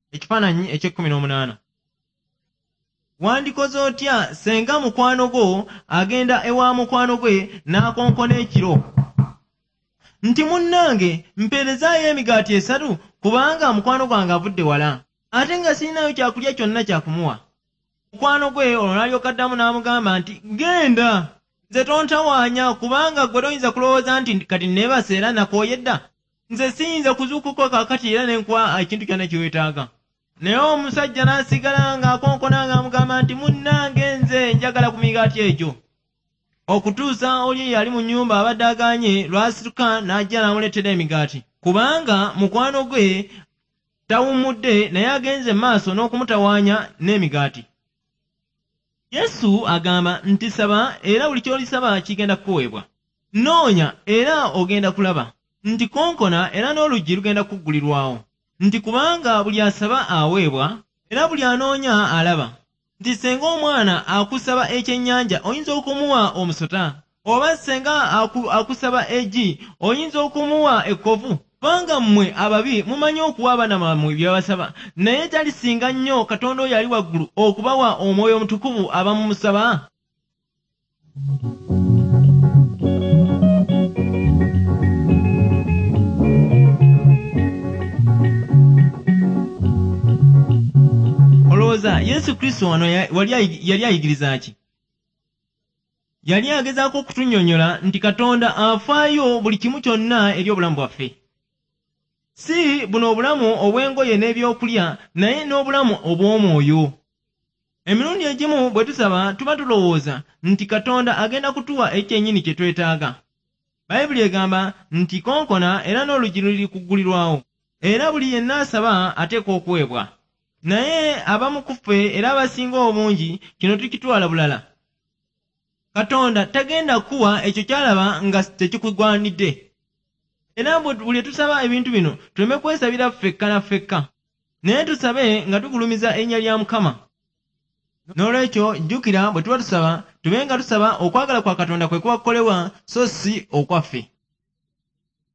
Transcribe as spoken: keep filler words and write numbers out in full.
Ekifaananyi eky'ekkumi n'omunaana. Wandikoze otya senga mukwano gwo agenda ewa mukwano gwe n'akonkona ekiro? Nti munnange mpeerezaayo emigaati esatu kubanga mukwano gwange avudde wala, ate nga sirinayo kyakulya kyonna kyakumuwa. Mukwano gwe olwo n'alyoka addamu n'amugamba nti genda, nze tontawaanya kubanga ggwe toyinza kulowooza nti kati neebase era nakooye dda. Nze siyinza kuzuukuka kaakati era ne nkuwa ekintu kyonna kye weetaaga. Naye omusajja n'asigala ng'akonkona ng'amugamba nti munnange nze njagala ku migaati egyo. Okutuusa oli yali mu nnyumba abadde agaanye lw'asituka n'ajja n'amuleetera emigaati, kubanga mukwano gwe tawummudde naye agenze mu maaso n'okumutawaanya n'emigaati. Yesu agamba nti saba era buli ky'olisaba kigenda kukuweebwa. Noonya era ogenda kulaba. Nti konkona era n'oluggi lugenda kuggulirwawo. Nti kubanga buli asaba aweebwa era buli anoonya alaba. Nti senga omwana akusaba ekyennyanja oyinza okumuwa omusota, oba senga aku, akusaba eggi oyinza okumuwa ekkovu. Kubanga mmwe ababi mumanyi okuwa abaana bammwe bye babasaba, naye talisinga nnyo Katonda oyo ali waggulu okubawa Omwoyo Omutukuvu abamumusaba? Olowooza Yesu Kristo wano yali ayigiriza ki? Yali agezaako okutunnyonnyola nti Katonda afaayo buli kimu kyonna eri obulamu bwaffe. Si buno obulamu obw'engoye n'ebyokulya, naye n'obulamu obw'omwoyo. Emirundi egimu bwe tusaba tuba tulowooza nti Katonda agenda kutuwa ekyennyini kye twetaaga. Bayibuli egamba nti konkona era n'oluggi luli kuggulirwawo, era buli yenna asaba ateekwa okuweebwa. Naye abamu ku ffe era abasinga obungi kino tukitwala bulala. Katonda tagenda kuwa ekyo ky'alaba nga tekikugwanidde. Era buli tusaba ebintu bino tuleme kwesabira ffekka na ffekka, naye tusabe nga tugulumiza erinnya lya Mukama. Noolwekyo jjukira bwe tuba tusaba tube nga tusaba okwagala kwa Katonda kwe kuba kukolebwa so si okwaffe.